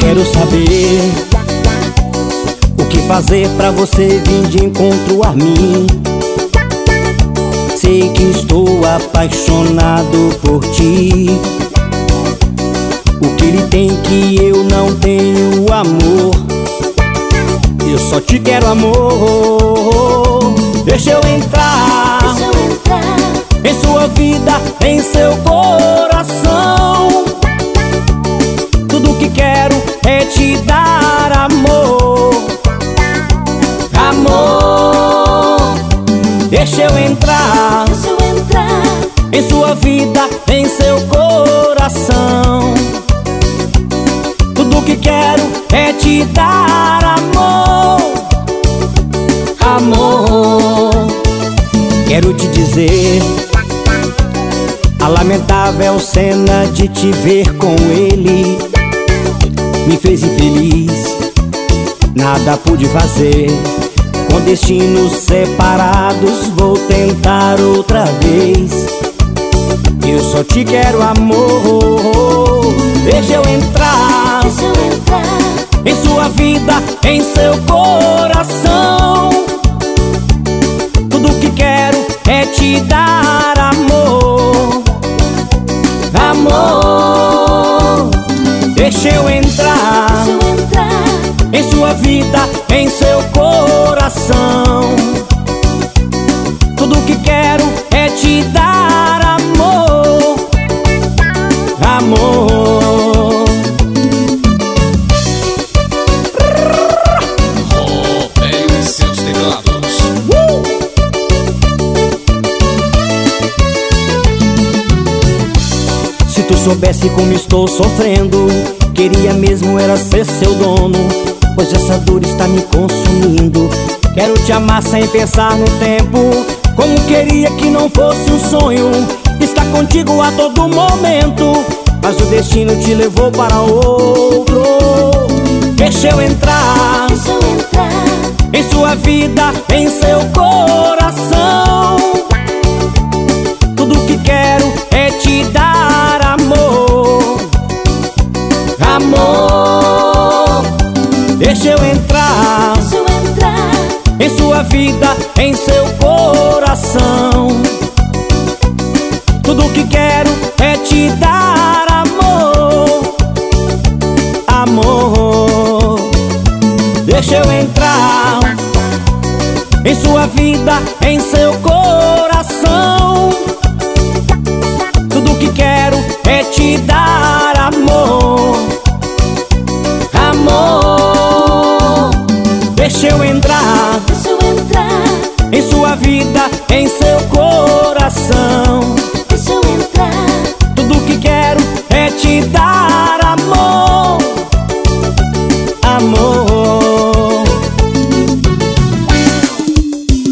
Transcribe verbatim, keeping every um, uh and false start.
quero saber o que fazer pra você vir de encontro a mim. Sei que estou apaixonado por ti. O que ele tem que eu não tenho, amor? Eu só te quero, amor. Deixa eu entrar, Deixa eu entrar em sua vida, em seu coração. Tudo que quero é te dar amor. Amor, deixa eu entrar, Deixa eu entrar em sua vida, em seu coração. Tudo que quero é te dar amor. Amor, quero te dizer, a lamentável cena de te ver com ele me fez infeliz, nada pude fazer. Com destinos separados vou tentar outra vez. Eu só te quero, amor. Deixa eu entrar, Deixa eu entrar em sua vida, em seu coração. Tudo que quero é te dar amor. Amor, deixa eu entrar, Deixa eu entrar em sua vida, em seu coração. Tudo que quero é te dar amor. Amor, Robério e seus teclados. uh! Se tu soubesse como estou sofrendo, queria mesmo era ser seu dono, pois essa dor está me consumindo. Quero te amar sem pensar no tempo, como queria que não fosse um sonho estar contigo a todo momento, mas o destino te levou para outro. Deixa eu entrar, Deixa eu entrar em sua vida, em seu coração. Tudo que quero é te dar amor. Amor, deixa eu entrar, Deixa eu entrar em sua vida, em seu coração. Tudo que quero é te dar amor. Amor, deixa eu entrar em sua vida, em seu coração. Tudo que quero é te dar amor. Amor, deixa eu entrar Deixa eu entrar em sua vida, em seu